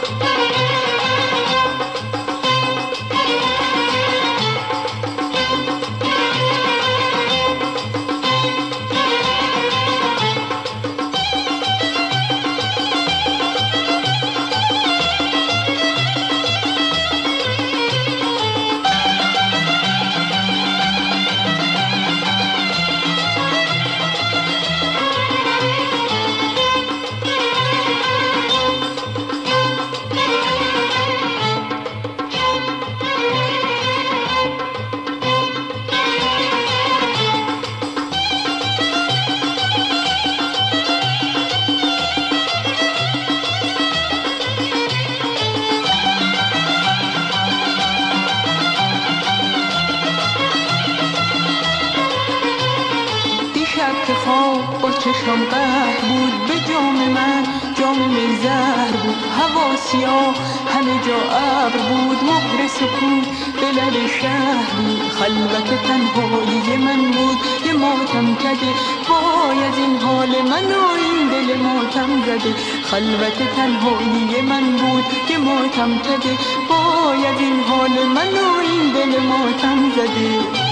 که خواب با چشم قهر بود، به جام من جام می زهر بود. هوا سیاه همه جا ابر بود، مهر سکوت به لب شهر بود. خلوت تنهایی من بود یه ماتم کده، وای از این حال من و این دل ماتم زده. خلوت تنهایی من بود یه ماتم کده، وای از این حال من و این دل ماتم زده.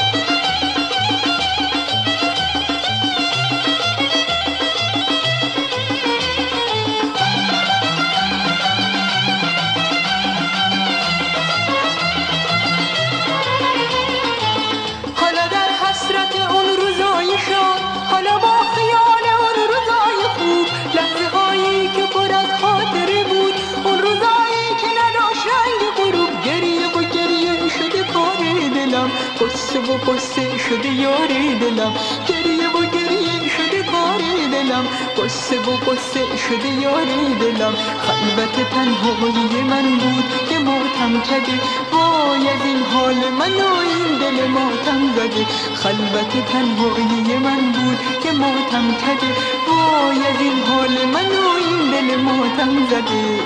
حالا با خیال اون روزای خوب، لحظه هایی که پر از خاطره بود، اون روزایی که نداشت رنگ غروب. گریه و گریه شده کار دلم، قصه و قصه شده یار دلم. گریه و گریه شده کار دلم، قصه و قصه شده یار دلم. خلوت تنهایی من بود که ماتم کده، وای از این حال من و این دل ماتم زده. خلوت تنهایی من بود که ماتم کده، وای از این حال من و این دل ماتم زده.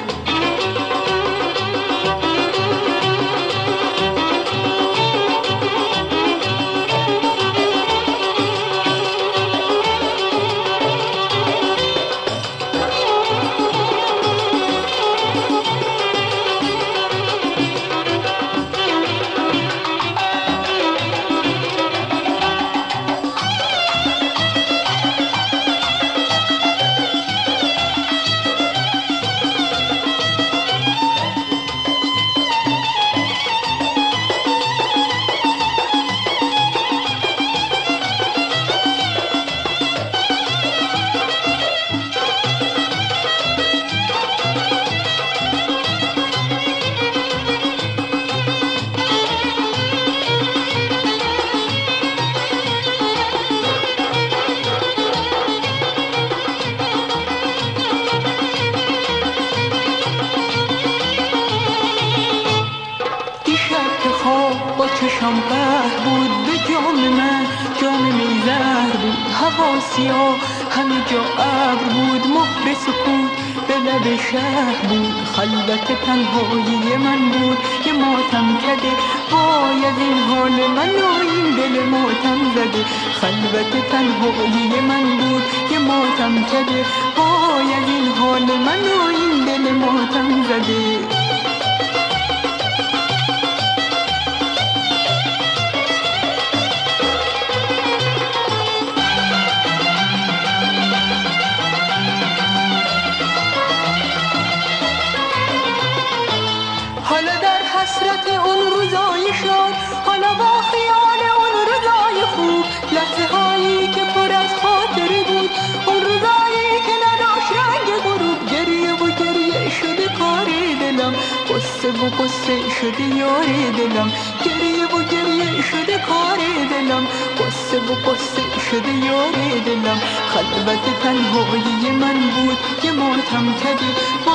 با چشم قهر بود، به جام من جام می زهر بود. هوا سیاه همه جا ابر بود، مهر سکوت به لب شهر بود. خلوت تنهایی من بود که ماتم کده، وای از این حال من و این دل ماتم زده. خلوت تنهایی من بود که ماتم کده، وای از این حال من و این دل ماتم زده. حالا در حسرت اون روزای شاد، حالا با خیال اون روزای خوب، لحظه هایی که پر از خاطره بود، اون روزایی که نداشت رنگ غروب. گریه و گریه شده کار دلم، قصه و قصه شده یار دلم. گریه و گریه شده کار دلم، قصه و قصه شده یار دلم. خلوت تنهایی من بود که ماتم کده.